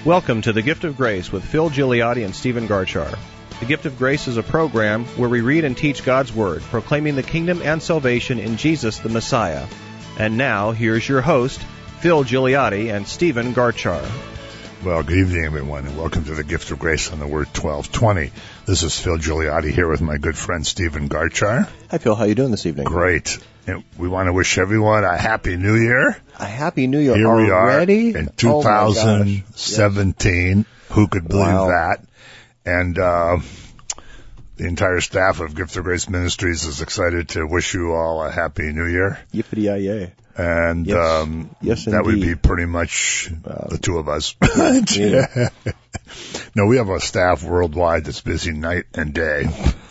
Welcome to The Gift of Grace with Phil Gigliotti and Stephen Garchar. The Gift of Grace is a program where we read and teach God's Word, proclaiming the kingdom and salvation in Jesus the Messiah. And now, here's your host, Phil Gigliotti and Stephen Garchar. Well, good evening, everyone, and welcome to The Gift of Grace on the Word 1220. This is Phil Gigliotti here with my good friend Stephen Garchar. Hi, Phil. How you doing this evening? Great. And we want to wish everyone a Happy New Year. A Happy New Year Here already? we are in 2017. Yes. Who could believe that? And the entire staff of Gift of Grace Ministries is excited to wish you all a Happy New Year. Yippee-yi-yay. And yes, that would be pretty much the two of us. Yeah. No, we have a staff worldwide that's busy night and day.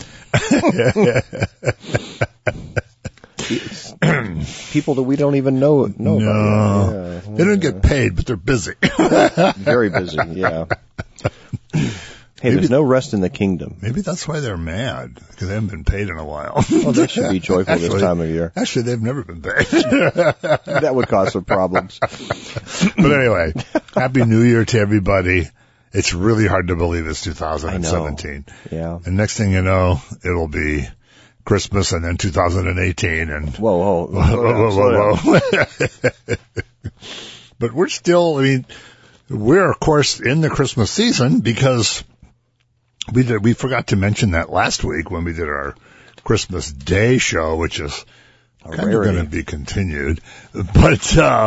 People that we don't even know about. Yeah. They don't get paid, but they're busy. Very busy, yeah. Hey, there's no rest in the kingdom. Maybe that's why they're mad, because they haven't been paid in a while. Well, they should be joyful this time of year. Actually, they've never been paid. That would cause some problems. But anyway, Happy New Year to everybody. It's really hard to believe it's 2017. Yeah. And next thing you know, it'll be Christmas and then 2018. And Whoa. But we're still, we're of course in the Christmas season because we forgot to mention that last week when we did our Christmas Day show, which is kind of going to be continued. But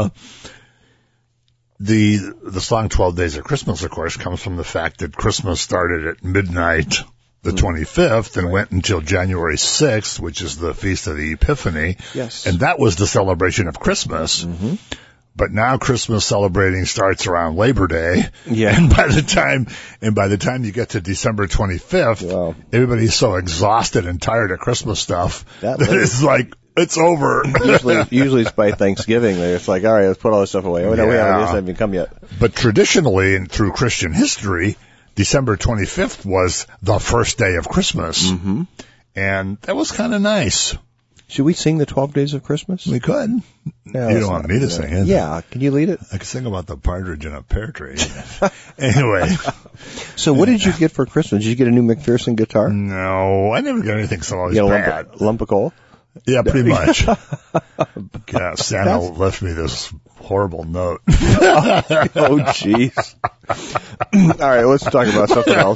the song 12 Days of Christmas, of course, comes from the fact that Christmas started at midnight the 25th and went until January 6th, which is the Feast of the Epiphany. Yes. And that was the celebration of Christmas. Mm-hmm. But now Christmas celebrating starts around Labor Day. Yeah. And by the time you get to December 25th, everybody's so exhausted and tired of Christmas stuff that it's like, it's over. Usually it's by Thanksgiving. It's like, all right, let's put all this stuff away. Oh, no, we haven't even come yet. But traditionally and through Christian history, December 25th was the first day of Christmas. Mm-hmm. And that was kind of nice. Should we sing the 12 Days of Christmas? We could. No, you don't want me to sing it? Yeah. Can you lead it? I could sing about the partridge in a pear tree. Anyway. So what did you get for Christmas? Did you get a new McPherson guitar? No, I never got anything so always bad. Lump of coal? Yeah, pretty much. Yeah, Santa left me this horrible note. Oh, jeez. All right, let's talk about something else.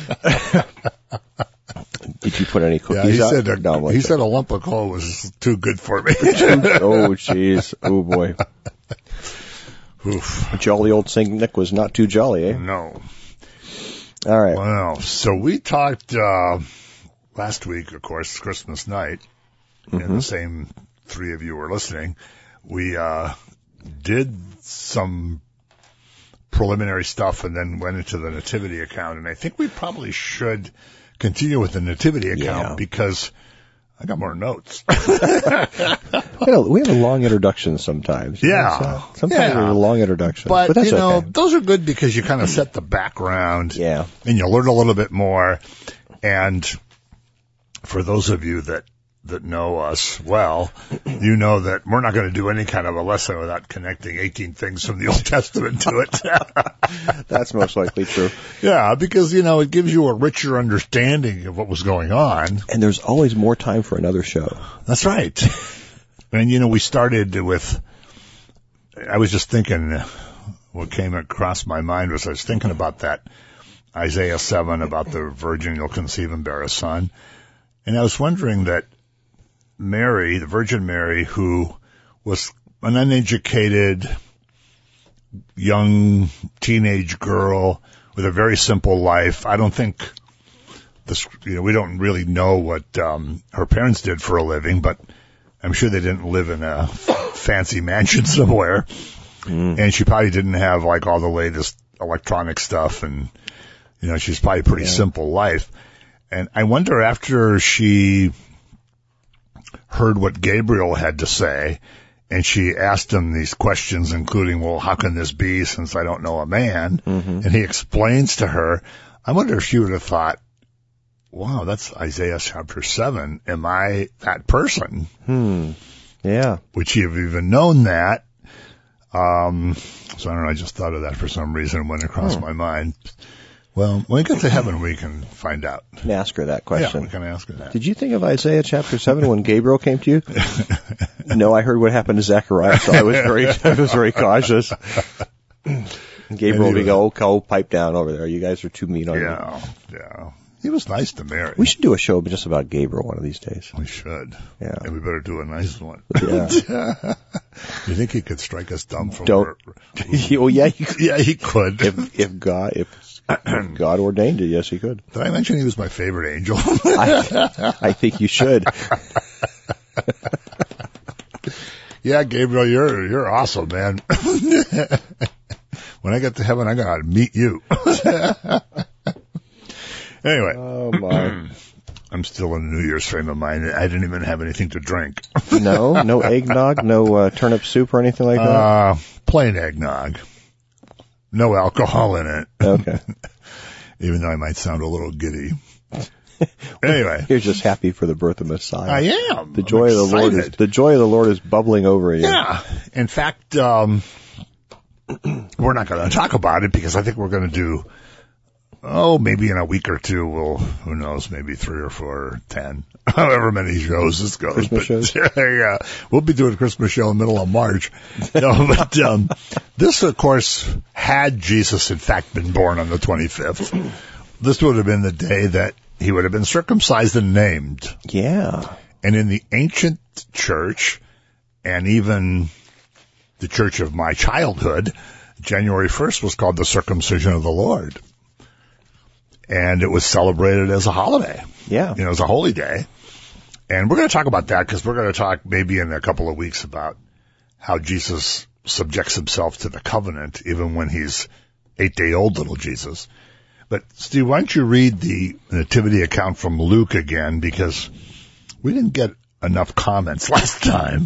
Did you put any cookies out? He said a lump of coal was too good for me. Oh, jeez. Oh, boy. Oof. Jolly old St. Nick was not too jolly, eh? No. All right. Well, so we talked last week, of course, Christmas night, and the same three of you were listening. We did some preliminary stuff and then went into the nativity account, and I think we probably should continue with the nativity account because I got more notes. We have a long introduction sometimes. Yeah. Sometimes we have a long introduction. But that's okay. Those are good because you kind of set the background. Yeah. And you learn a little bit more. And for those of you that know us well, you know that we're not going to do any kind of a lesson without connecting 18 things from the Old Testament to it. That's most likely true. Yeah, because, it gives you a richer understanding of what was going on. And there's always more time for another show. That's right. And, we started with, I was just thinking, what came across my mind was I was thinking about that Isaiah 7 about the virgin you'll conceive and bear a son. And I was wondering that Mary, the Virgin Mary, who was an uneducated young teenage girl with a very simple life. I don't think we don't really know what her parents did for a living, but I'm sure they didn't live in a fancy mansion somewhere. And she probably didn't have like all the latest electronic stuff, and she's probably a pretty simple life. And I wonder, after she heard what Gabriel had to say, and she asked him these questions, including, well, how can this be since I don't know a man? And he explains to her, I wonder if she would have thought, wow, that's Isaiah chapter 7. Am I that person? Yeah. Would she have even known that? So I don't know, I just thought of that for some reason. It went across my mind. Well, when we get to heaven, we can find out. And ask her that question. Yeah, we can ask her that. Did you think of Isaiah chapter 7 when Gabriel came to you? No, I heard what happened to Zechariah, so I was very cautious. Gabriel would go, pipe down over there. You guys are too mean on me. Yeah. He was nice to Mary. We should do a show just about Gabriel one of these days. We should. Yeah. And we better do a nice one. Yeah. You think he could strike us dumb from Oh, yeah, he could. Yeah, he could. If God ordained it, yes, he could. Did I mention he was my favorite angel? I think you should. Yeah, Gabriel, you're awesome, man. When I get to heaven, I gotta meet you. Anyway. Oh my. I'm still in a New Year's frame of mind. I didn't even have anything to drink. No eggnog, no turnip soup or anything like that? Plain eggnog. No alcohol in it. Okay. Even though I might sound a little giddy. Anyway. You're just happy for the birth of Messiah. I am. The joy of the Lord is bubbling over you. Yeah. In fact, we're not going to talk about it because I think we're going to do, maybe in a week or two, who knows, maybe 3 or 4 or 10, however many shows this goes. Christmas shows? Yeah, we'll be doing a Christmas show in the middle of March. This, of course, had Jesus, in fact, been born on the 25th, this would have been the day that he would have been circumcised and named. Yeah. And in the ancient church, and even the church of my childhood, January 1st was called the circumcision of the Lord. And it was celebrated as a holiday. Yeah. It was a holy day. And we're going to talk about that because we're going to talk maybe in a couple of weeks about how Jesus subjects himself to the covenant, even when he's 8-day-old little Jesus. But, Steve, why don't you read the nativity account from Luke again, because we didn't get enough comments last time.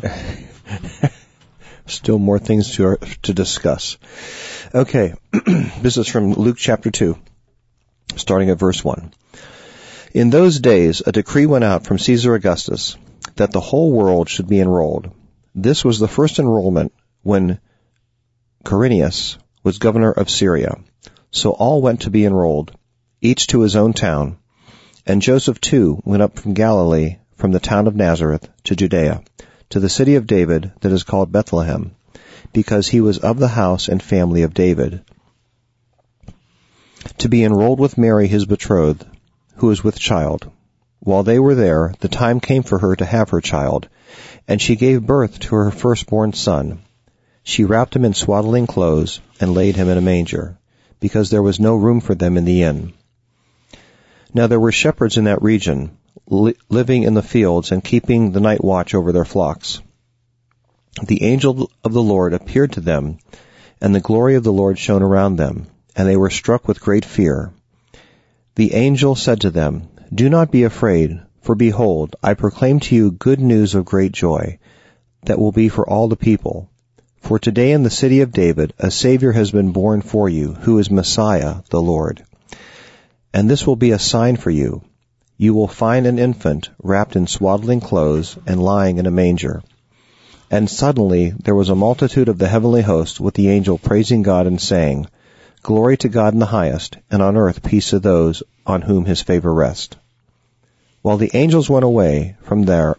Still more things to discuss. Okay, this is from Luke chapter 2, starting at verse 1. In those days, a decree went out from Caesar Augustus that the whole world should be enrolled. This was the first enrollment when Quirinius was governor of Syria. So all went to be enrolled, each to his own town. And Joseph too went up from Galilee, from the town of Nazareth, to Judea, to the city of David that is called Bethlehem, because he was of the house and family of David, to be enrolled with Mary his betrothed, who was with child. While they were there, the time came for her to have her child, and she gave birth to her firstborn son. She wrapped him in swaddling clothes and laid him in a manger, because there was no room for them in the inn. Now there were shepherds in that region, living in the fields and keeping the night watch over their flocks. The angel of the Lord appeared to them, and the glory of the Lord shone around them, and they were struck with great fear. The angel said to them, Do not be afraid, for behold, I proclaim to you good news of great joy, that will be for all the people. For today in the city of David a Savior has been born for you, who is Messiah, the Lord. And this will be a sign for you. You will find an infant wrapped in swaddling clothes and lying in a manger. And suddenly there was a multitude of the heavenly host with the angel praising God and saying, Glory to God in the highest, and on earth peace to those on whom his favor rests. While the angels went away from them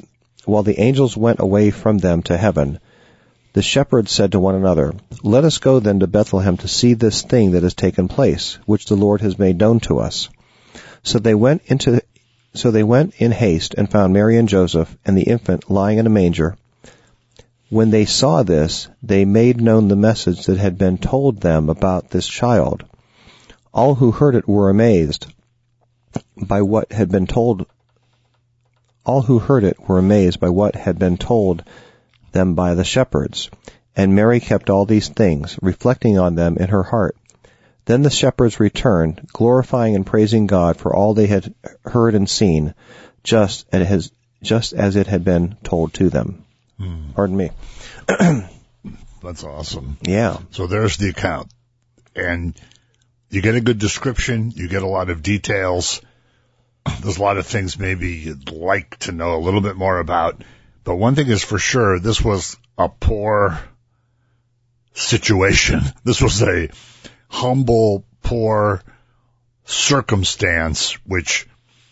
to heaven, the shepherds said to one another, Let us go then to Bethlehem to see this thing that has taken place, which the Lord has made known to us. So they went in haste and found Mary and Joseph and the infant lying in a manger. When they saw this, they made known the message that had been told them about this child. All who heard it were amazed by what had been told. All who heard it were amazed by what had been told them by the shepherds. And Mary kept all these things, reflecting on them in her heart. Then the shepherds returned, glorifying and praising God for all they had heard and seen, just as it had been told to them. Pardon me. That's awesome. Yeah. So there's the account. And you get a good description, you get a lot of details. There's a lot of things maybe you'd like to know a little bit more about. But one thing is for sure, this was a poor situation. This was a humble, poor circumstance, which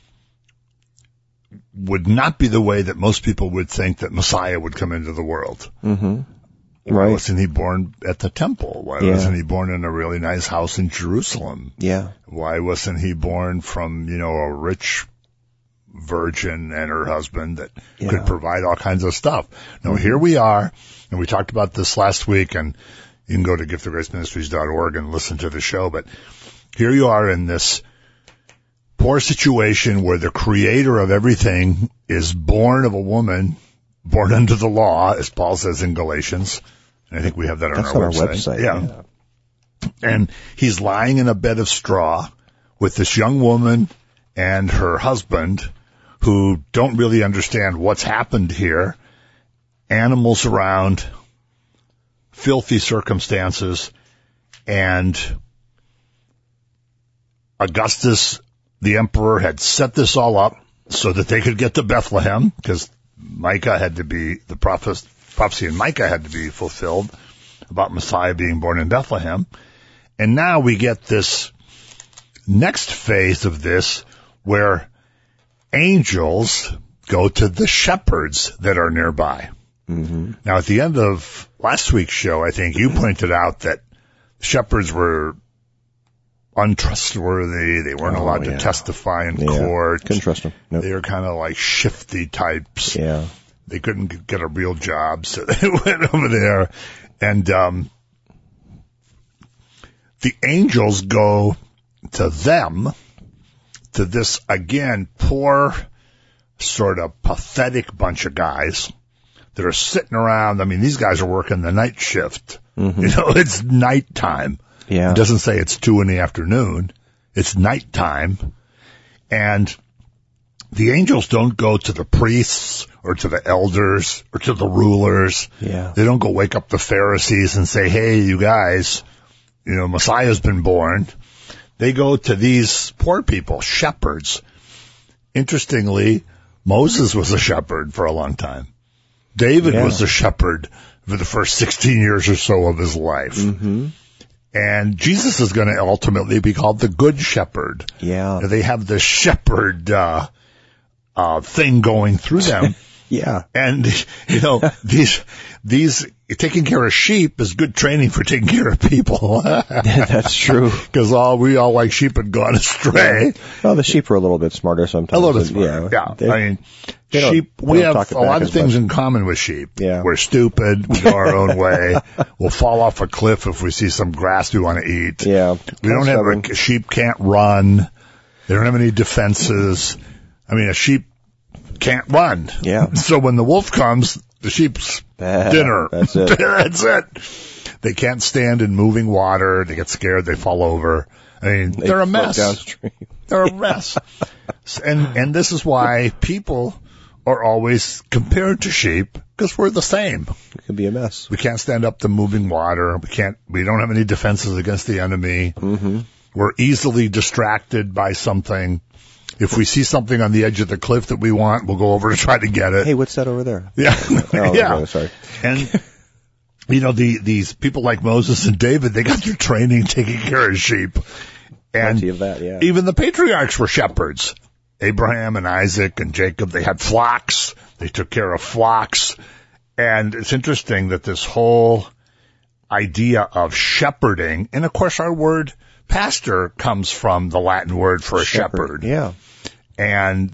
would not be the way that most people would think that Messiah would come into the world. Mm-hmm. Why wasn't he born at the temple? Why wasn't he born in a really nice house in Jerusalem? Yeah. Why wasn't he born from, a rich virgin and her husband that could provide all kinds of stuff? No, here we are, and we talked about this last week, and you can go to giftofgraceministries.org and listen to the show, but here you are in this poor situation where the creator of everything is born of a woman, born under the law, as Paul says in Galatians. And I think we have that on our website. Yeah. And he's lying in a bed of straw with this young woman and her husband who don't really understand what's happened here. Animals around, filthy circumstances, and Augustus, the emperor, had set this all up so that they could get to Bethlehem, because the prophecy in Micah had to be fulfilled about Messiah being born in Bethlehem. And now we get this next phase of this where angels go to the shepherds that are nearby. Mm-hmm. Now, at the end of last week's show, I think you pointed out that shepherds were untrustworthy. They weren't allowed to testify in court. Couldn't trust them. Nope. They were kind of like shifty types. Yeah. They couldn't get a real job, so they went over there. And the angels go to them, to this, again, poor, sort of pathetic bunch of guys that are sitting around. I mean, these guys are working the night shift. Mm-hmm. It's nighttime. Yeah. It doesn't say it's 2 p.m. It's nighttime. And the angels don't go to the priests or to the elders or to the rulers. Yeah. They don't go wake up the Pharisees and say, hey, you guys, Messiah's been born. They go to these poor people, shepherds. Interestingly, Moses was a shepherd for a long time. David was a shepherd for the first 16 years or so of his life. Mm-hmm. And Jesus is going to ultimately be called the Good Shepherd. Yeah. They have the shepherd thing going through them. Yeah. And, these taking care of sheep is good training for taking care of people. That's true. Because we all like sheep had gone astray. Well, the sheep are a little bit smarter sometimes. A little bit smarter, yeah. Sheep, we have a lot of things in common with sheep. Yeah. We're stupid. We go our own way. We'll fall off a cliff if we see some grass we want to eat. Yeah. We don't have sheep can't run. They don't have any defenses. I mean, a sheep can't run. Yeah. So when the wolf comes, the sheep's dinner. That's it. That's it. They can't stand in moving water. They get scared. They fall over. I mean, they're a mess. Downstream. They're a mess. And this is why people are always compared to sheep, because we're the same. It can be a mess. We can't stand up to moving water. We don't have any defenses against the enemy. Mm-hmm. We're easily distracted by something. If we see something on the edge of the cliff that we want, we'll go over to try to get it. Hey, what's that over there? Yeah. Yeah. Okay, sorry. And, these people like Moses and David, they got their training taking care of sheep. And plenty of that, yeah. Even the patriarchs were shepherds. Abraham and Isaac and Jacob, they had flocks. They took care of flocks. And it's interesting that this whole idea of shepherding, and of course our word pastor comes from the Latin word for a shepherd. Yeah. And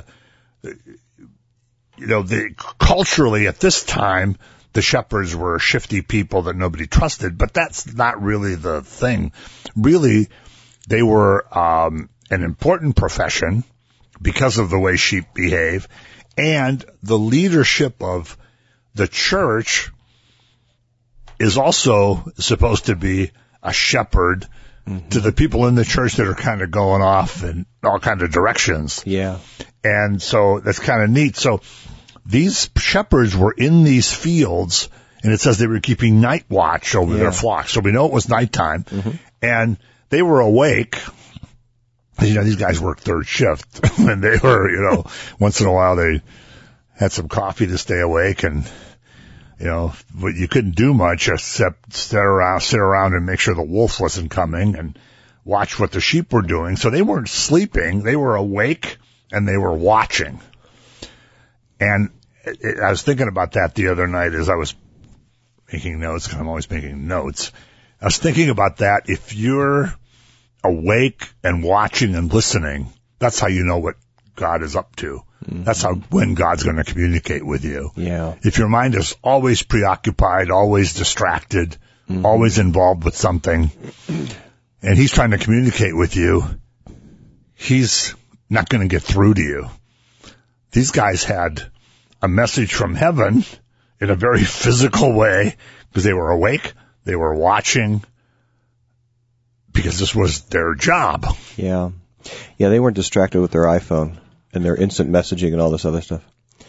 culturally at this time, the shepherds were shifty people that nobody trusted, but that's not really the thing. Really, they were an important profession because of the way sheep behave, and the leadership of the church is also supposed to be a shepherd to the people in the church that are kind of going off in all kinds of directions. Yeah. And so that's kind of neat. So these shepherds were in these fields, and it says they were keeping night watch over their flocks. So we know it was nighttime. Mm-hmm. And they were awake. These guys work third shift. And they were, once in a while they had some coffee to stay awake. And but you couldn't do much except sit around and make sure the wolf wasn't coming and watch what the sheep were doing. So they weren't sleeping. They were awake and they were watching. And I was thinking about that the other night as I was making notes, because I'm always making notes. I was thinking about that. If you're awake and watching and listening, that's how you know what God is up to. Mm-hmm. That's when God's going to communicate with you. Yeah. If your mind is always preoccupied, always distracted, always involved with something, and he's trying to communicate with you, he's not going to get through to you. These guys had a message from heaven in a very physical way because they were awake, they were watching, because this was their job. Yeah. Yeah, they weren't distracted with their iPhone and their instant messaging and all this other stuff.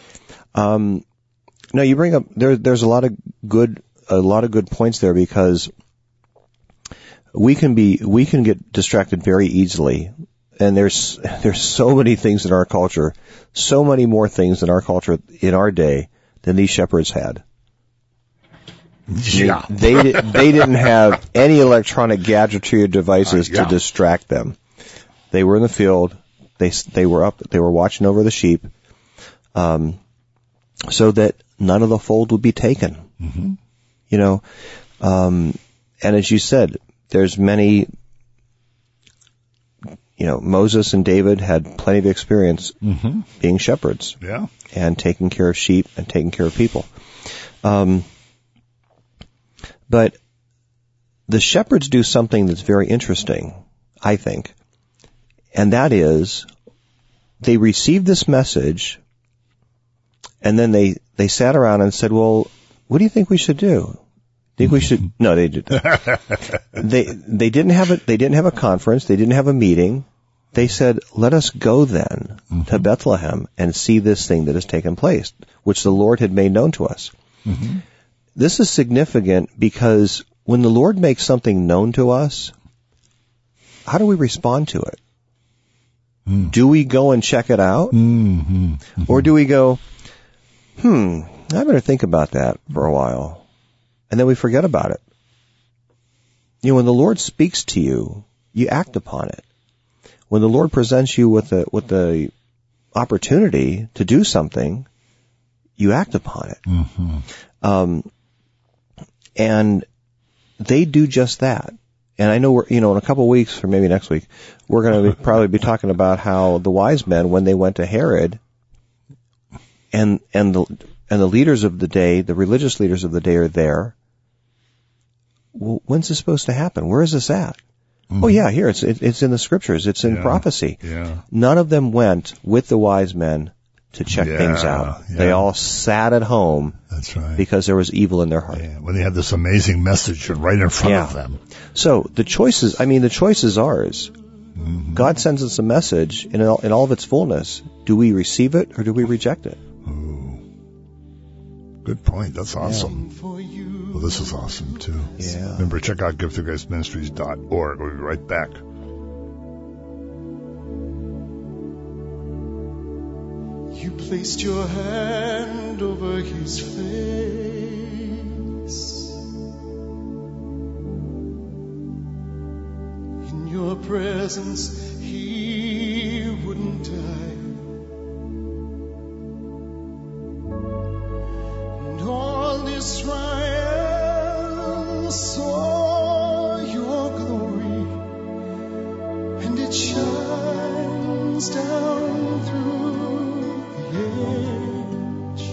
No, you bring up there's a lot of good points there, because we can get distracted very easily, and there's so many things in our culture, so many more things in our culture in our day than these shepherds had. Yeah. They didn't have any electronic gadgetry or devices to distract them. They were in the field. They were up. They were watching over the sheep, so that none of the fold would be taken. Mm-hmm. And as you said, there's many. Moses and David had plenty of experience being shepherds, and taking care of sheep and taking care of people. But the shepherds do something that's very interesting, I think. And that is, they received this message, and then they sat around and said, well, what do you think we should do? Think we should? No, they didn't. They didn't have a conference. They didn't have a meeting. They said, let us go then to Bethlehem and see this thing that has taken place, which the Lord had made known to us. Mm-hmm. This is significant because when the Lord makes something known to us, how do we respond to it? Do we go and check it out? Or do we go, I better think about that for a while, and then we forget about it? When the Lord speaks to you, you act upon it. When the Lord presents you with the opportunity to do something, you act upon it. And they do just that. And I know we're, in a couple of weeks, or maybe next week, we're going to probably be talking about how the wise men, when they went to Herod, and the leaders of the day, the religious leaders of the day, are there. Well, when's this supposed to happen? Where is this at? Oh yeah, here it's in the scriptures. It's in prophecy. Yeah. None of them went with the wise men to check things out. Yeah. They all sat at home. That's right. Because there was evil in their heart. Yeah, when they had this amazing message right in front of them. So the choice is ours. God sends us a message in all of its fullness. Do we receive it or do we reject it? Ooh. Good point. That's awesome. Well, this is awesome too. Yeah. Remember, check out giftofgraceministries.org. We'll be right back. You placed your hand over his face. In your presence, he wouldn't die. And all Israel saw your glory, and it shines down through age.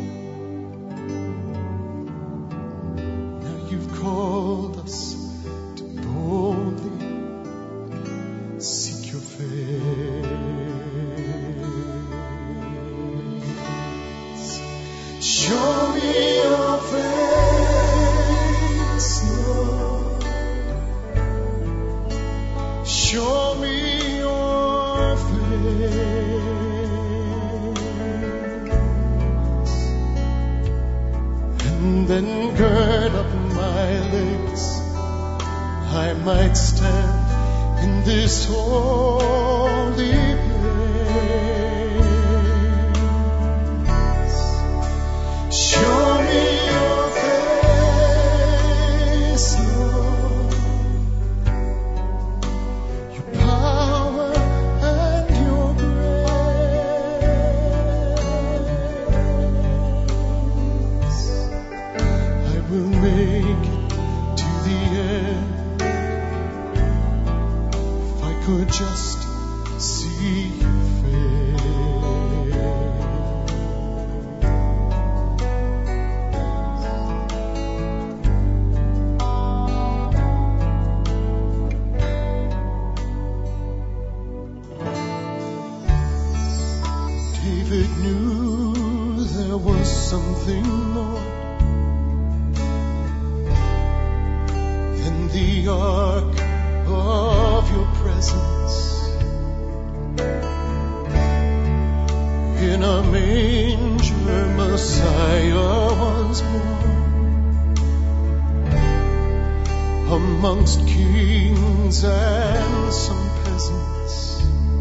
Now you've called us to boldly seek your face. Show me your face, Lord. Show me your face. And then gird up my legs, I might stand in this holy place. Show me your could just see your face. David knew there was something more than the ark of your presence. In a manger, Messiah was born amongst kings and some peasants.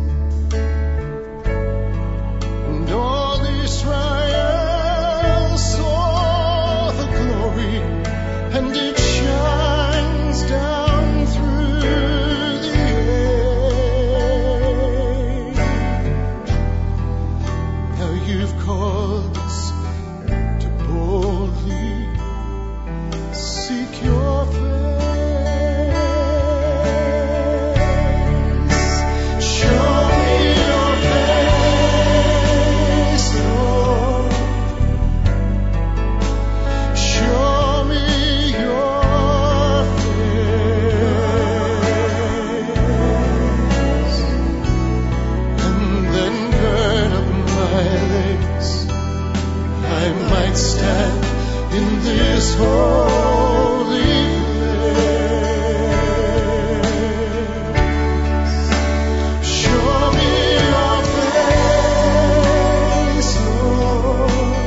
And all Israel saw the glory, and it shines down through the age. Now you've called us to boldly seek your face. Show me your face, Lord. Show me your face. And then gird up my legs, I might stand in this holy place. Show me your face, Lord,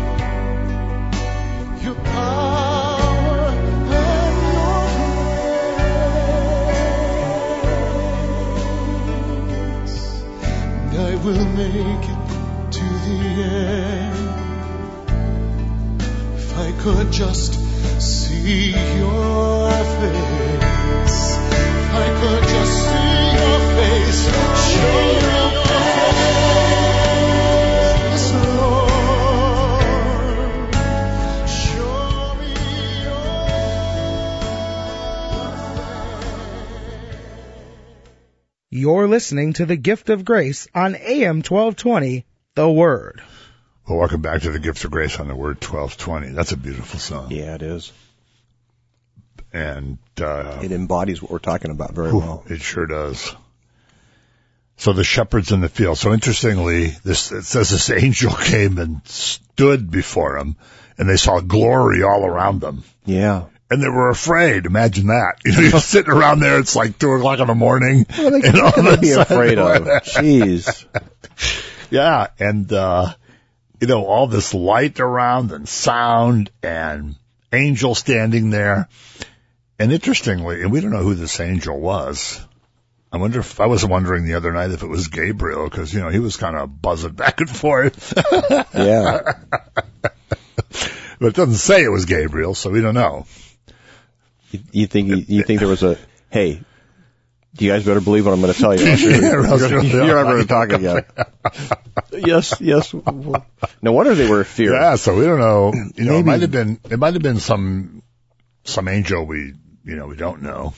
your power and your grace, and I will make it to the end. If I could just see your face, if I could just see your face, show me your face, Lord. Show me your face. You're listening to The Gift of Grace on AM 1220, The Word. Well, welcome back to the Gift of Grace on the Word 1220. That's a beautiful song. Yeah, it is. And It embodies what we're talking about very well. it sure does. So the shepherds in the field. So interestingly, it says this angel came and stood before him, and they saw glory all around them. Yeah. And they were afraid. Imagine that. You know, you're sitting around there, it's like 2 o'clock in the morning. What are they and all going to of a be sudden- afraid of? Jeez. Yeah, and, all this light around and sound and angel standing there. And interestingly, and we don't know who this angel was. I was wondering the other night if it was Gabriel, because, he was kind of buzzing back and forth. Yeah. But it doesn't say it was Gabriel, so we don't know. You think there was a, hey, you guys better believe what I'm going to tell you. You're never going to talk again. Yes. No wonder they were afraid. Yeah, so we don't know. Maybe. It might have been some angel we don't know.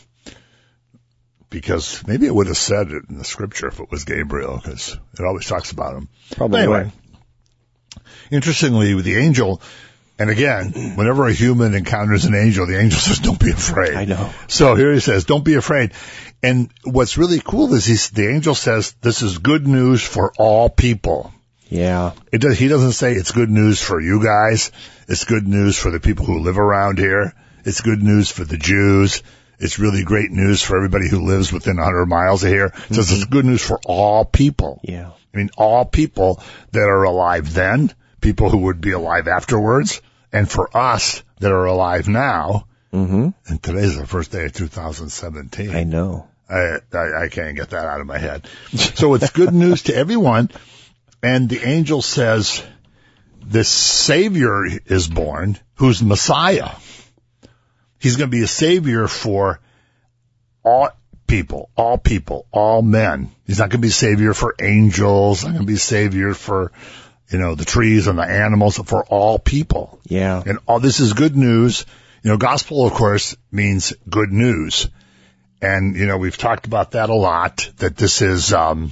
Because maybe it would have said it in the scripture if it was Gabriel, because it always talks about him. Probably. Anyway, interestingly, with the angel, and again, whenever a human encounters an angel, the angel says, don't be afraid. I know. So here he says, don't be afraid. And what's really cool is the angel says, this is good news for all people. Yeah. He doesn't say it's good news for you guys. It's good news for the people who live around here. It's good news for the Jews. It's really great news for everybody who lives within 100 miles of here. It says it's good news for all people. Yeah. I mean, all people that are alive then, people who would be alive afterwards, and for us that are alive now. Mm-hmm. And today's the first day of 2017. I know. I can't get that out of my head. So it's good news to everyone. And the angel says, this Savior is born, who's Messiah. He's going to be a Savior for all people, all men. He's not going to be a Savior for angels, not going to be a Savior for, the trees and the animals, for all people. Yeah. And all this is good news. Gospel, of course, means good news. And, we've talked about that a lot, that this is, the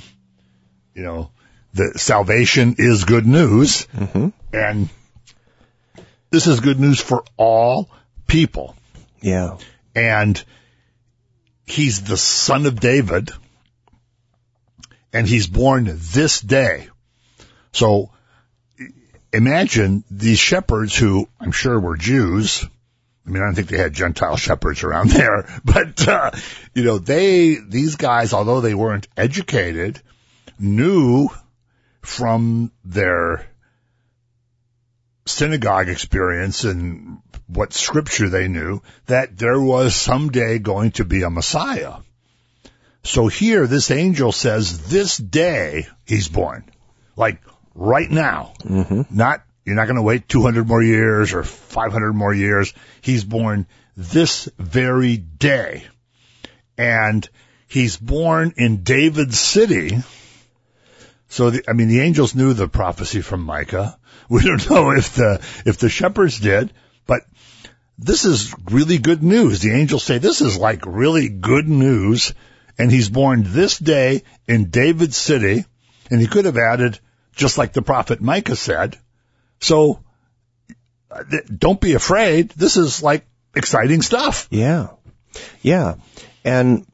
salvation is good news. Mm-hmm. And this is good news for all people. Yeah. And he's the son of David, and he's born this day. So imagine these shepherds who I'm sure were Jews. I mean, I don't think they had Gentile shepherds around there, but, these guys, although they weren't educated, knew from their synagogue experience and what scripture they knew that there was someday going to be a Messiah. So here, this angel says, this day he's born. Like, right now. Mm-hmm. You're not going to wait 200 more years or 500 more years. He's born this very day. And he's born in David's city. So, the angels knew the prophecy from Micah. We don't know if the shepherds did, but this is really good news. The angels say this is like really good news. And he's born this day in David's city. And he could have added, just like the prophet Micah said. So don't be afraid. This is like exciting stuff. Yeah. Yeah. And,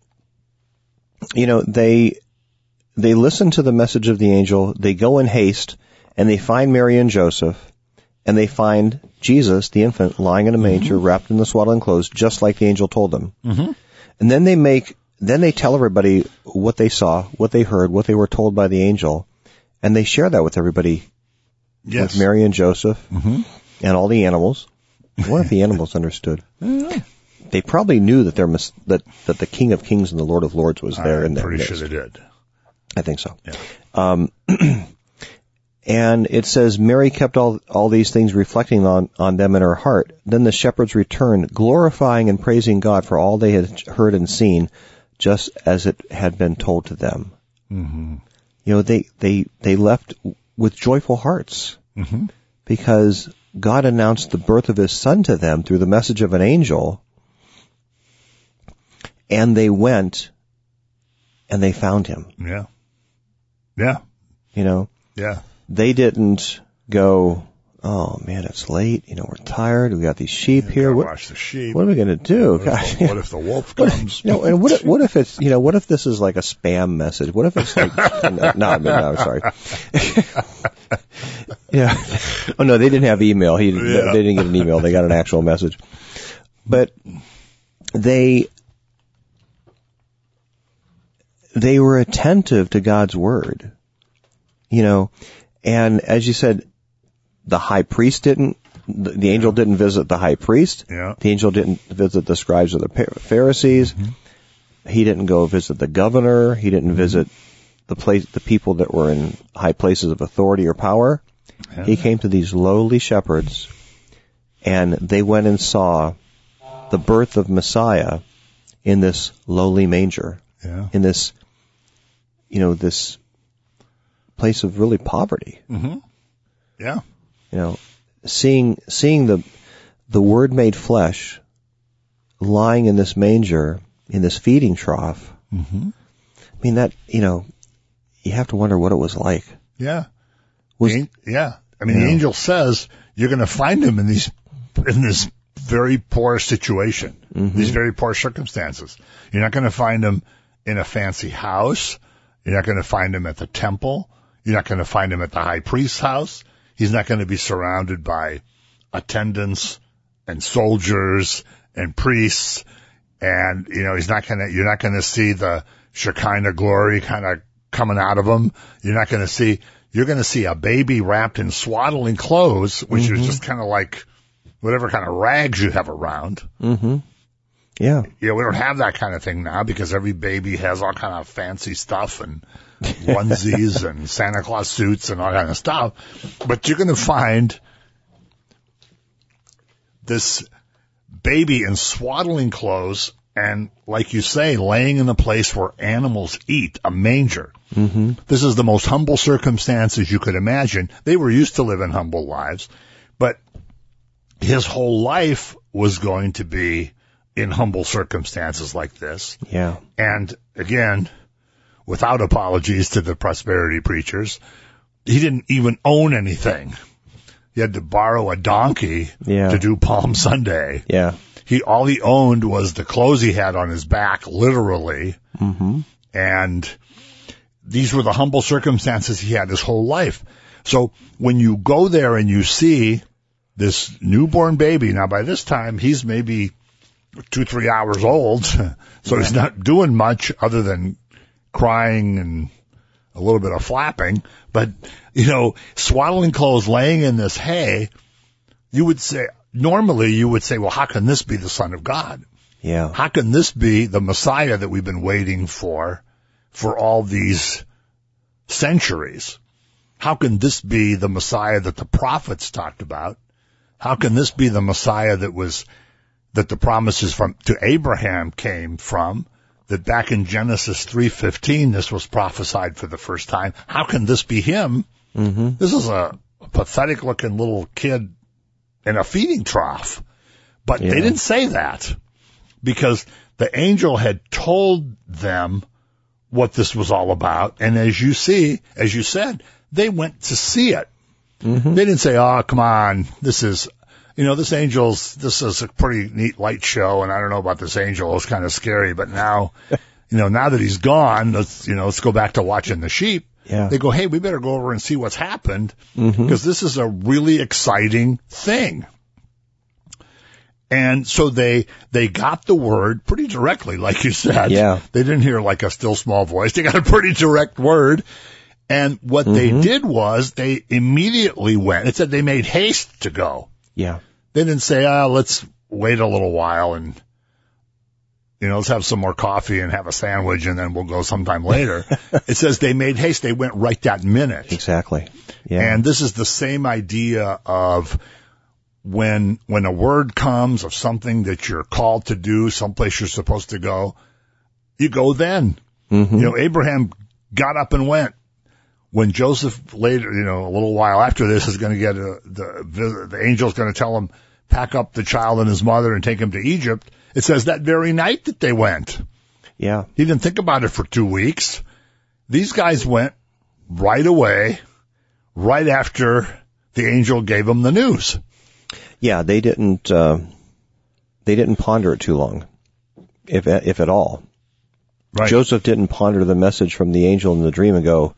they listen to the message of the angel. They go in haste and they find Mary and Joseph and they find Jesus, the infant, lying in a manger, mm-hmm. wrapped in the swaddling clothes, just like the angel told them. Mm-hmm. And then they tell everybody what they saw, what they heard, what they were told by the angel. And they share that with everybody. Yes. With Mary and Joseph, mm-hmm. and all the animals. What if the animals understood? They probably knew that that the King of Kings and the Lord of Lords was there in their midst. I'm pretty sure they did. I think so. Yeah. And it says, Mary kept all these things, reflecting on them in her heart. Then the shepherds returned, glorifying and praising God for all they had heard and seen, just as it had been told to them. Mm-hmm. They left with joyful hearts, mm-hmm. because God announced the birth of his son to them through the message of an angel, and they went and they found him. Yeah. Yeah. Yeah. They didn't go, oh man, it's late, we're tired, we got these sheep here. Watch the sheep. What are we going to do? What if the wolf comes? And what if it's, what if this is like a spam message? What if it's like, no, I'm sorry. Yeah. Oh no, they didn't have email. They didn't get an email. They got an actual message. But they were attentive to God's word, and as you said, the high priest the angel didn't visit the high priest. Yeah. The angel didn't visit the scribes or the Pharisees. Mm-hmm. He didn't go visit the governor. He didn't visit the people that were in high places of authority or power. Yeah. He came to these lowly shepherds, and they went and saw the birth of Messiah in this lowly manger. Yeah. In this, this place of really poverty. Mm-hmm. Yeah. Seeing the Word made flesh lying in this manger, in this feeding trough. Mm-hmm. I mean, that, you have to wonder what it was like. Yeah. The angel says you're going to find him in this very poor situation, mm-hmm. these very poor circumstances. You're not going to find him in a fancy house. You're not going to find him at the temple. You're not going to find him at the high priest's house. He's not going to be surrounded by attendants and soldiers and priests. And, you're not going to see the Shekinah glory kind of coming out of him. You're going to see a baby wrapped in swaddling clothes, which mm-hmm. is just kind of like whatever kind of rags you have around. Mm-hmm. Yeah. We don't have that kind of thing now because every baby has all kind of fancy stuff and onesies and Santa Claus suits and all kind of stuff. But you're going to find this baby in swaddling clothes and, like you say, laying in a place where animals eat, a manger. Mm-hmm. This is the most humble circumstances you could imagine. They were used to living humble lives, but his whole life was going to be in humble circumstances like this. Yeah. And again, without apologies to the prosperity preachers, he didn't even own anything. He had to borrow a donkey Yeah. to do Palm Sunday. Yeah. All he owned was the clothes he had on his back, literally. Mm-hmm. And these were the humble circumstances he had his whole life. So when you go there and you see this newborn baby, now by this time he's maybe 2-3 hours old, so he's not doing much other than crying and a little bit of flapping. But, swaddling clothes, laying in this hay, normally you would say, well, how can this be the Son of God? Yeah. How can this be the Messiah that we've been waiting for all these centuries? How can this be the Messiah that the prophets talked about? How can this be the Messiah that the promises to Abraham came from? That back in Genesis 3:15, this was prophesied for the first time. How can this be him? Mm-hmm. This is a pathetic looking little kid in a feeding trough. But Yeah. they didn't say that because the angel had told them what this was all about. And as you said, they went to see it. Mm-hmm. They didn't say, oh, come on, this is a pretty neat light show, and I don't know about this angel. It's kind of scary, but now, now that he's gone, let's go back to watching the sheep. Yeah. They go, hey, we better go over and see what's happened, because this is a really exciting thing. And so they got the word pretty directly, like you said. Yeah. They didn't hear like a still small voice. They got a pretty direct word. And what they did was they immediately went. It said they made haste to go. Yeah. They didn't say, let's wait a little while and, let's have some more coffee and have a sandwich and then we'll go sometime later. It says they made haste. They went right that minute. Exactly. Yeah. And this is the same idea of when a word comes of something that you're called to do, someplace you're supposed to go, you go then. Mm-hmm. Abraham got up and went. When Joseph later, a little while after this is going to get the angel's going to tell him, pack up the child and his mother and take him to Egypt. It says that very night that they went. Yeah. He didn't think about it for 2 weeks. These guys went right away, right after the angel gave them the news. Yeah. They didn't ponder it too long, if at all. Right. Joseph didn't ponder the message from the angel in the dream and go,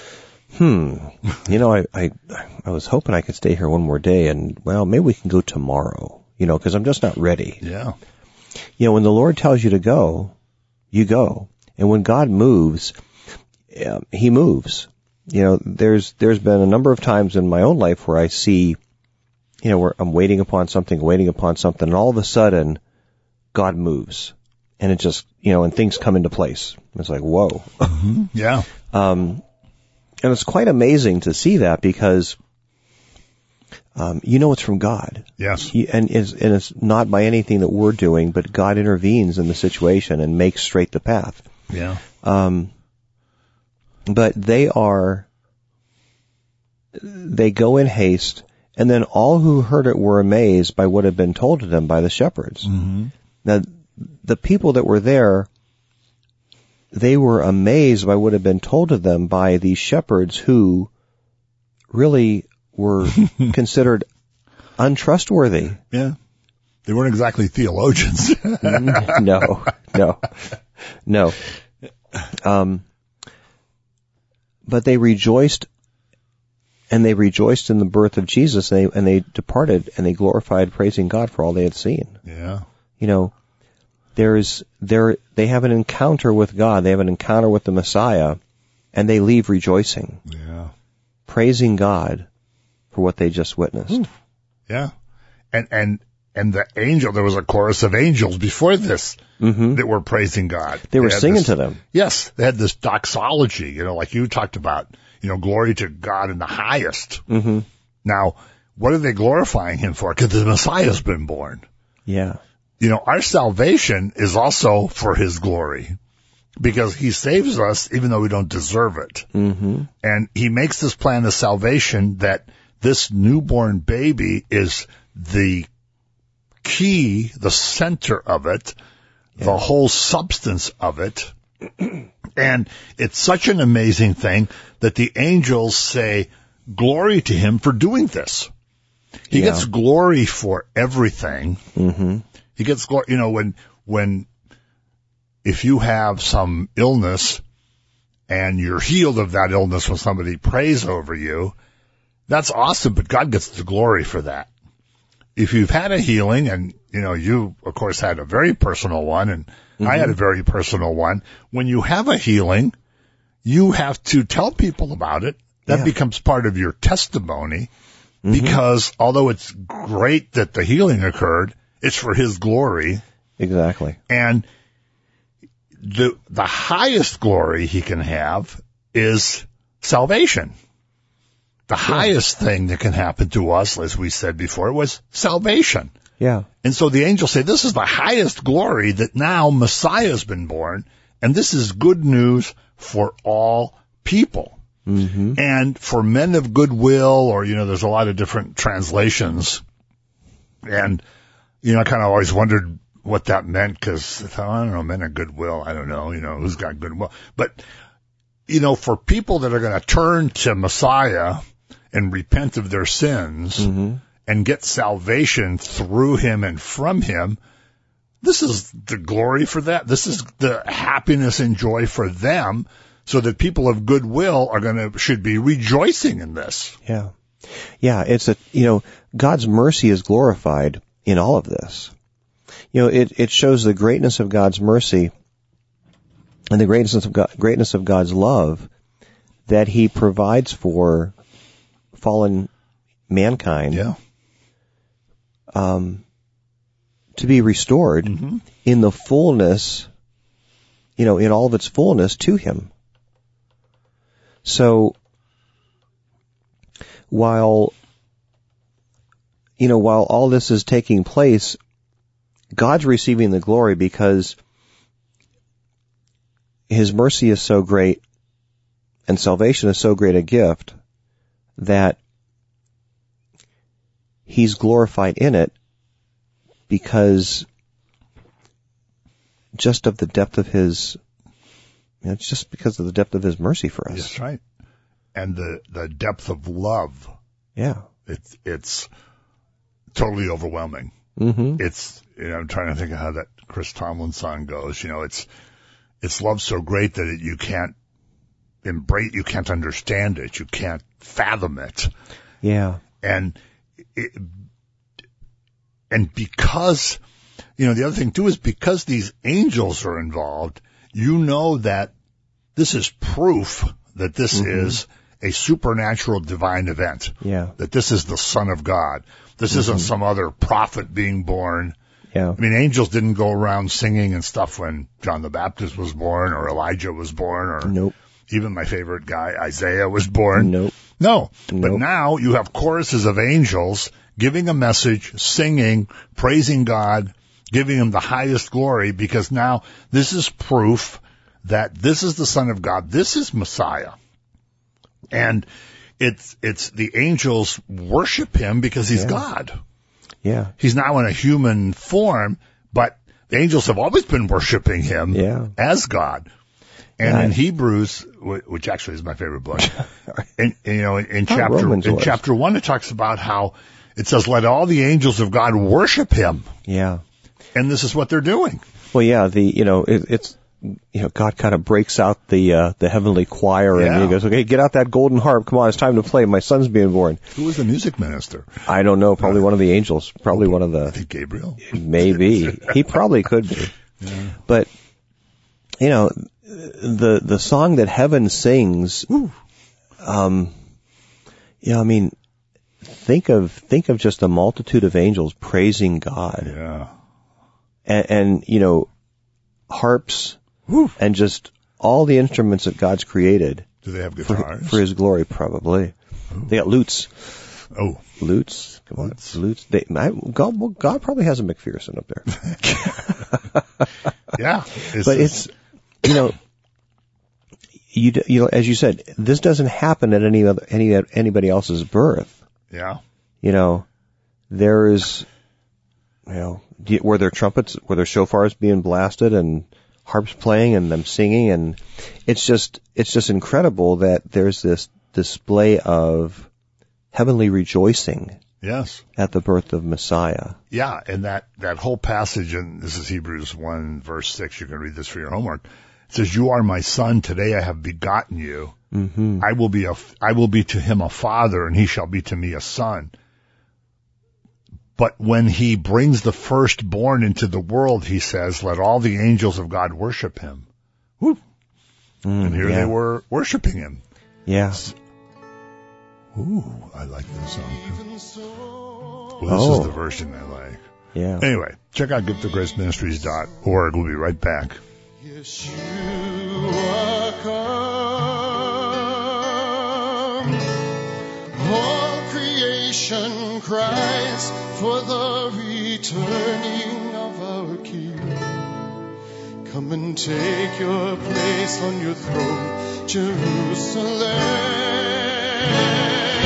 I was hoping I could stay here one more day and, well, maybe we can go tomorrow, because I'm just not ready. Yeah. When the Lord tells you to go, you go. And when God moves, he moves. There's been a number of times in my own life where I see, where I'm waiting upon something, and all of a sudden God moves. And it just, and things come into place. It's like, whoa. Mm-hmm. Yeah. And it's quite amazing to see that because, it's from God. Yes. And it's not by anything that we're doing, but God intervenes in the situation and makes straight the path. Yeah. But they go in haste, and then all who heard it were amazed by what had been told to them by the shepherds. Mm-hmm. Now, the people that were there, they were amazed by what had been told to them by these shepherds who really were considered untrustworthy. Yeah. They weren't exactly theologians. No. But they rejoiced, and they rejoiced in the birth of Jesus, and they departed, and they glorified, praising God for all they had seen. Yeah. They have an encounter with God. They have an encounter with the Messiah, and they leave rejoicing, Yeah. praising God for what they just witnessed. Yeah. And the angel, there was a chorus of angels before this that were praising God. They were had singing this, to them. Yes. They had this doxology, like you talked about, glory to God in the highest. Mm-hmm. Now, what are they glorifying him for? Because the Messiah's been born. Yeah. Our salvation is also for his glory because he saves us even though we don't deserve it. Mm-hmm. And he makes this plan of salvation that this newborn baby is the key, the center of it, the whole substance of it. And it's such an amazing thing that the angels say glory to him for doing this. He gets glory for everything. Mm-hmm. He gets glory, when if you have some illness and you're healed of that illness when somebody prays over you, that's awesome, but God gets the glory for that. If you've had a healing, and, you, of course, had a very personal one, and I had a very personal one, when you have a healing, you have to tell people about it. That becomes part of your testimony, because although it's great that the healing occurred, it's for His glory. Exactly. And the highest glory He can have is salvation. The highest thing that can happen to us, as we said before, was salvation. Yeah. And so the angels say, this is the highest glory, that now Messiah has been born, and this is good news for all people. Mm-hmm. And for men of goodwill, or, there's a lot of different translations. And, I kind of always wondered what that meant, because, I don't know, men of goodwill, I don't know, who's got goodwill. But, for people that are going to turn to Messiah and repent of their sins and get salvation through Him and from Him, this is the glory for that. This is the happiness and joy for them, so that people of goodwill should be rejoicing in this. Yeah. Yeah, it's God's mercy is glorified in all of this. It shows the greatness of God's mercy and the greatness of God's love, that He provides for fallen mankind. Yeah. To be restored in the fullness, in all of its fullness to Him. So, while all this is taking place, God's receiving the glory because His mercy is so great and salvation is so great a gift that He's glorified in it, because just of the depth of His, it's just because of the depth of His mercy for us. That's right. And the depth of love. Yeah. It's totally overwhelming. Mm-hmm. It's, I'm trying to think of how that Chris Tomlin song goes. It's love so great that you can't embrace, you can't understand it, you can't fathom it. Yeah. And because, the other thing too is because these angels are involved, that this is proof that this is a supernatural divine event. Yeah. That this is the Son of God. This isn't some other prophet being born. Yeah. I mean, angels didn't go around singing and stuff when John the Baptist was born, or Elijah was born, or even my favorite guy, Isaiah, was born. No. But now you have choruses of angels giving a message, singing, praising God, giving Him the highest glory, because now this is proof that this is the Son of God. This is Messiah. And it's the angels worship Him because He's God. Yeah. He's now in a human form, but the angels have always been worshiping Him as God. And in Hebrews, which actually is my favorite book, in chapter 1, it talks about how it says, let all the angels of God worship Him. Yeah. And this is what they're doing. Well, yeah, it's God kind of breaks out the heavenly choir, and He goes, okay, get out that golden harp. Come on, it's time to play. My son's being born. Who was the music minister? I don't know. Probably one of the angels. Probably one of the. I think Gabriel. Maybe. He probably could be. Yeah. But, the song that heaven sings, think of just a multitude of angels praising God. Yeah. And harps, and just all the instruments that God's created. Do they have guitars? For His glory, probably. Ooh. They got lutes. Oh. Lutes? Come on. Lutes. God probably has a McPherson up there. Yeah. But it's, as you said, this doesn't happen at anybody else's birth. Yeah. There is Were there trumpets, were there shofars being blasted and harps playing and them singing? And it's just incredible that there's this display of heavenly rejoicing. Yes. At the birth of Messiah. Yeah, and that whole passage, and this is Hebrews 1, verse 6, you can read this for your homework. It says, "You are my son, today I have begotten you. Mm-hmm. I will be to him a father, and he shall be to me a son." But when he brings the firstborn into the world, he says, "Let all the angels of God worship him." Woo. And here they were worshiping him. Yeah. Ooh, I like this song. Well, this is the version I like. Yeah. Anyway, check out giftofgraceministries.org. We'll be right back. Yes, you are come. All creation cries for the returning of our King. Come and take your place on your throne, Jerusalem.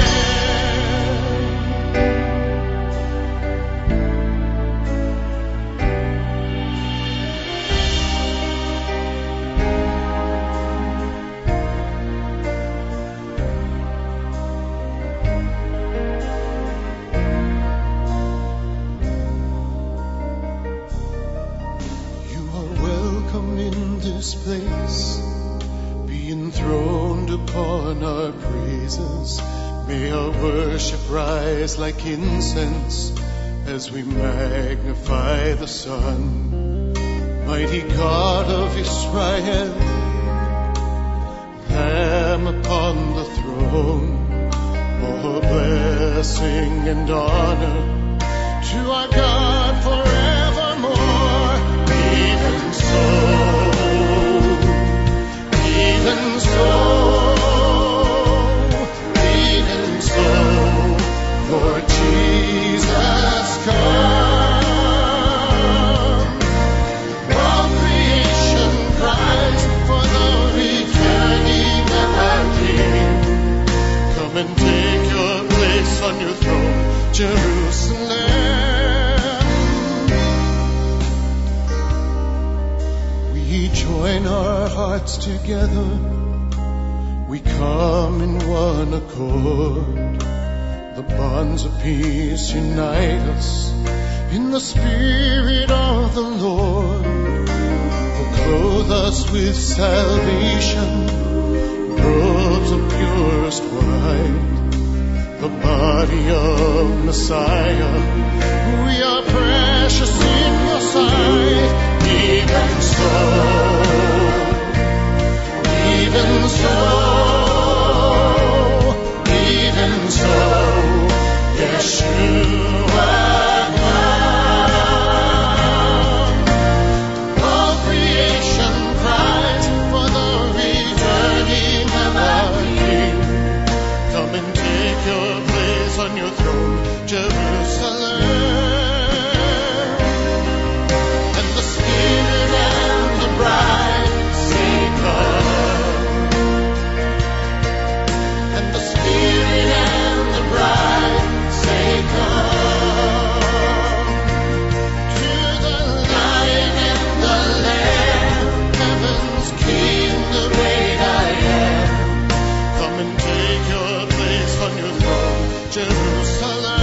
Place, be enthroned upon our praises. May our worship rise like incense as we magnify the Son. Mighty God of Israel, Lamb upon the throne, all blessing and honor to our God forevermore. Even so, even so, Lord Jesus, come. All creation cries for the returning of our King. Come and take your place on your throne, Jerusalem. We join our hearts together. We come in one accord. The bonds of peace unite us in the Spirit of the Lord. Who clothe us with salvation, robes of purest white, the body of Messiah. We are precious in your sight. Even so, Yeshua come. All creation cries for the returning of our King. Come and take your place on your throne, Jerusalem. And the Spirit and the bride say, come. And the Spirit and the bride say, come. To the Lion and the Lamb, heaven's King, the great I am. Come and take your place on your throne, Jerusalem.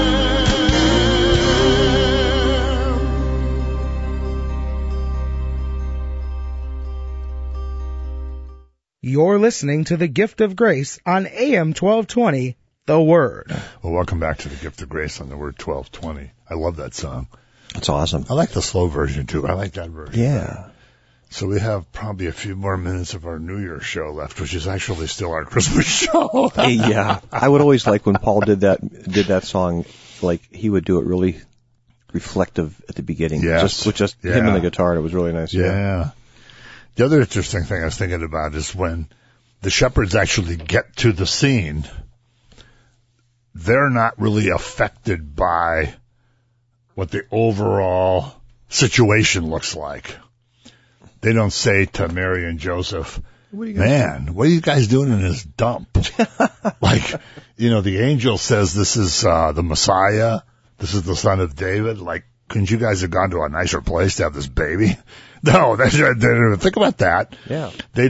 You're listening to The Gift of Grace on AM 1220, The Word. Well, welcome back to The Gift of Grace on the Word 1220. I love that song. That's awesome. I like the slow version, too. I like that version. Yeah. So we have probably a few more minutes of our New Year's show left, which is actually still our Christmas show. Yeah. I would always like when Paul did that song, like he would do it really reflective at the beginning. Yes. With just him and the guitar. It was really nice. Yeah. The other interesting thing I was thinking about is when the shepherds actually get to the scene, they're not really affected by what the overall situation looks like. They don't say to Mary and Joseph, man, what are you guys doing in this dump? Like, the angel says this is the Messiah. This is the son of David. Like, couldn't you guys have gone to a nicer place to have this baby? No, they don't think about that. Yeah.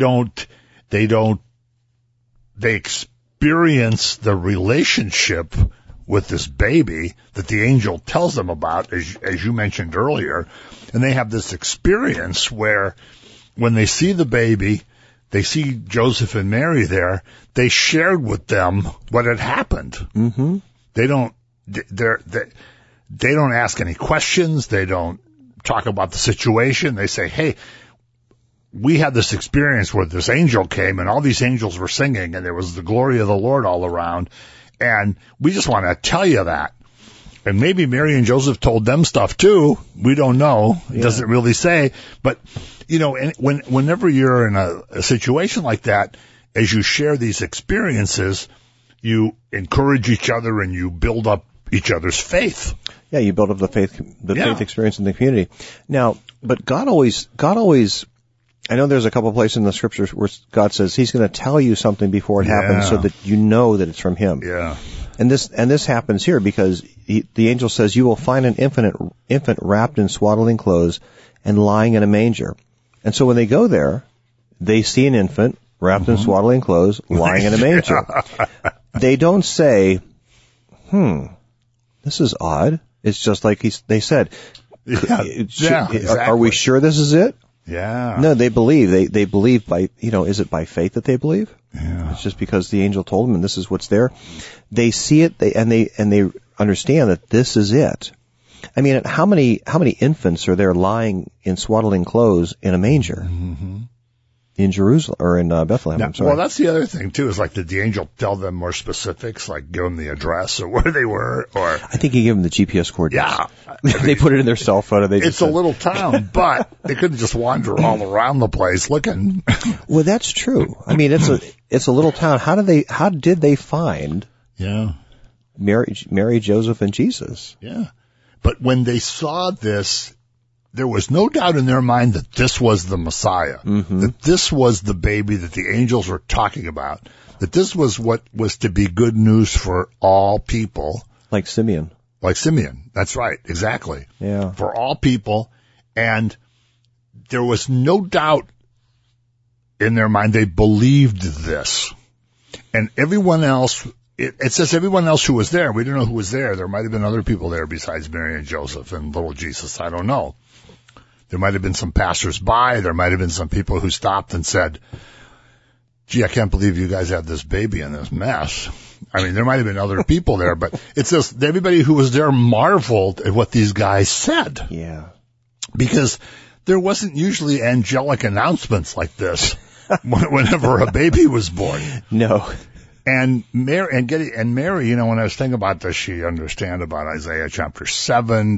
They experience the relationship with this baby that the angel tells them about, as you mentioned earlier. And they have this experience where when they see the baby, they see Joseph and Mary there, they shared with them what had happened. Mm-hmm. They don't ask any questions. They don't talk about the situation. They say, hey, we had this experience where this angel came and all these angels were singing and there was the glory of the Lord all around. And we just want to tell you that. And maybe Mary and Joseph told them stuff too. We don't know. It doesn't really say. But, whenever you're in a situation like that, as you share these experiences, you encourage each other and you build up each other's faith. Yeah, you build up the faith experience in the community. Now, but God always, I know there's a couple of places in the scriptures where God says He's going to tell you something before it happens so that you know that it's from Him. Yeah. And this happens here because the angel says, you will find an infant wrapped in swaddling clothes and lying in a manger. And so when they go there, they see an infant wrapped in swaddling clothes lying in a manger. They don't say, this is odd. It's just like they said. Exactly. Are we sure this is it? Yeah. No, they believe. They believe by, is it by faith that they believe? Yeah. It's just because the angel told them and this is what's there. They see it, and they understand that this is it. I mean, how many infants are there lying in swaddling clothes in a manger? Mm-hmm. In Jerusalem, or in Bethlehem, I'm sorry. Well, that's the other thing, too, is like, did the angel tell them more specifics, like give them the address or where they were, or? I think he gave them the GPS coordinates. Yeah. They put it in their cell phone and it's a little town, but they couldn't just wander all around the place looking. Well, that's true. I mean, it's a little town. How did they find Mary, Joseph, and Jesus? Yeah. But when they saw this, there was no doubt in their mind that this was the Messiah, that this was the baby that the angels were talking about, that this was what was to be good news for all people. Like Simeon. That's right. Exactly. Yeah. For all people. And there was no doubt in their mind. They believed this. And everyone else, it says everyone else who was there, we don't know who was there. There might have been other people there besides Mary and Joseph and little Jesus. I don't know. There might have been some passers-by. There might have been some people who stopped and said, gee, I can't believe you guys have this baby in this mess. I mean, there might have been other people there, but it says everybody who was there marveled at what these guys said. Yeah. Because there wasn't usually angelic announcements like this whenever a baby was born. No. And Mary, when I was thinking about, does she understand about Isaiah chapter 7?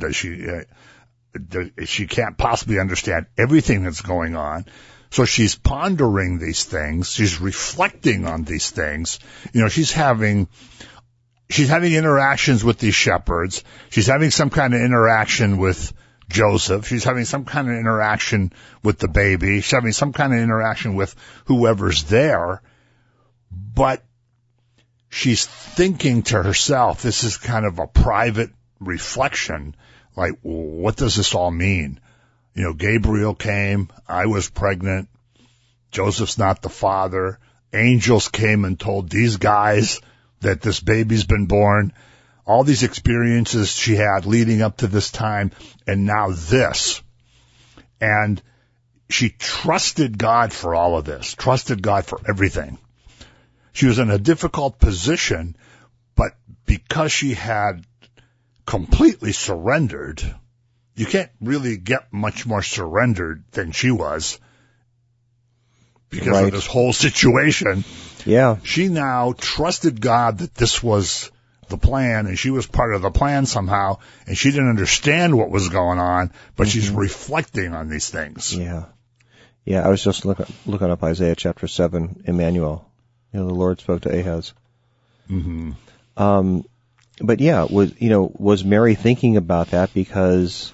She can't possibly understand everything that's going on. So she's pondering these things. She's reflecting on these things. She's having interactions with these shepherds. She's having some kind of interaction with Joseph. She's having some kind of interaction with the baby. She's having some kind of interaction with whoever's there. But she's thinking to herself, this is kind of a private reflection. Like, what does this all mean? Gabriel came. I was pregnant. Joseph's not the father. Angels came and told these guys that this baby's been born. All these experiences she had leading up to this time, and now this. And she trusted God for all of this, trusted God for everything. She was in a difficult position, but because she had completely surrendered, you can't really get much more surrendered than she was because of this whole situation. Yeah. She now trusted God that this was the plan, and she was part of the plan somehow, and she didn't understand what was going on, but she's reflecting on these things. Yeah. Yeah, I was just looking up Isaiah chapter 7, Emmanuel. The Lord spoke to Ahaz. Mm-hmm. But yeah, was Mary thinking about that because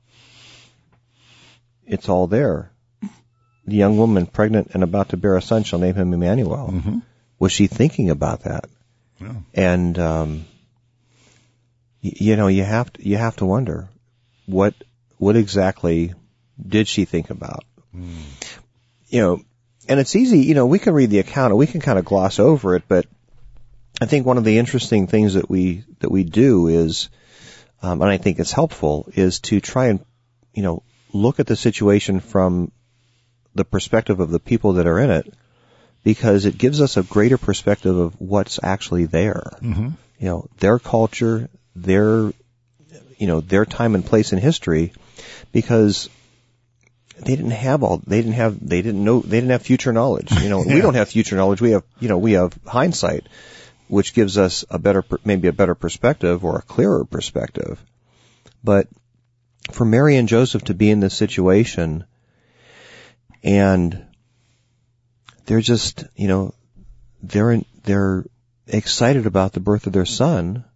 it's all there? The young woman, pregnant and about to bear a son, shall name him Emmanuel. Mm-hmm. Was she thinking about that? Yeah. And you have to wonder, what exactly did she think about? You know, and it's easy, you know, we can read the account and we can kind of gloss over it, but I think one of the interesting things that we do is, and I think it's helpful, is to try and, you know, look at the situation from the perspective of the people that are in it, because it gives us a greater perspective of what's actually there. Mm-hmm. You know, their culture, their time and place in history, because they didn't have future knowledge. You know, we don't have future knowledge. We have hindsight, which gives us maybe a better perspective or a clearer perspective. But for Mary and Joseph to be in this situation, and they're just, you know, they're excited about the birth of their son,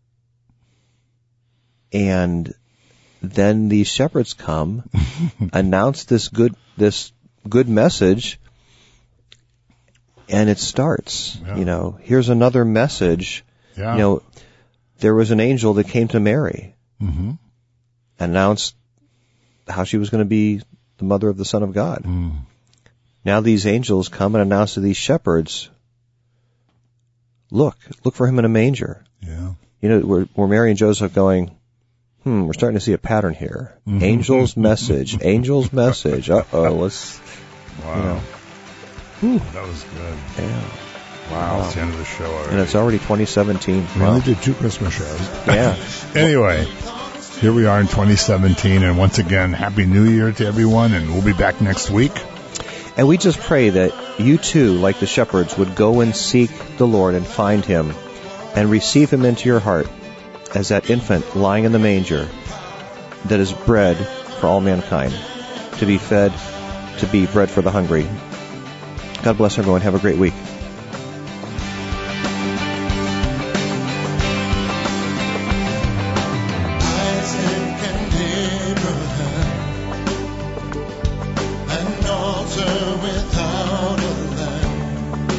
and then these shepherds come, announce this good message, and it starts. Yeah. You know, here's another message. Yeah. You know, there was an angel that came to Mary, Mm-hmm. announced how she was going to be the mother of the Son of God. Mm. Now these angels come and announce to these shepherds, look for him in a manger. Yeah. You know, were Mary and Joseph going, we're starting to see a pattern here. Mm-hmm. Angel's message. Uh-oh, let's, Wow. you know. That was good. Yeah. Wow. It's the end of the show already. And it's already 2017. We only did 2 Christmas shows. Yeah. Anyway, here we are in 2017, and once again, Happy New Year to everyone, and we'll be back next week. And we just pray that you too, like the shepherds, would go and seek the Lord and find him and receive him into your heart as that infant lying in the manger that is bread for all mankind, to be fed, to be bread for the hungry. God bless everyone. Have a great week. Isaac and Abraham, an altar without a lamb,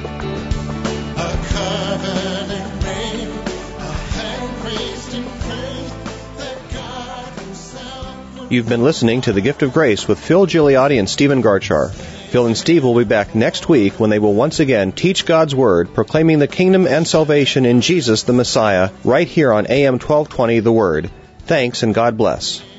a covenant ring, a hand raised in faith that God himself would. You've been listening to The Gift of Grace with Phil Gigliotti and Stephen Garchar. Phil and Steve will be back next week when they will once again teach God's Word, proclaiming the kingdom and salvation in Jesus the Messiah, right here on AM 1220 The Word. Thanks and God bless.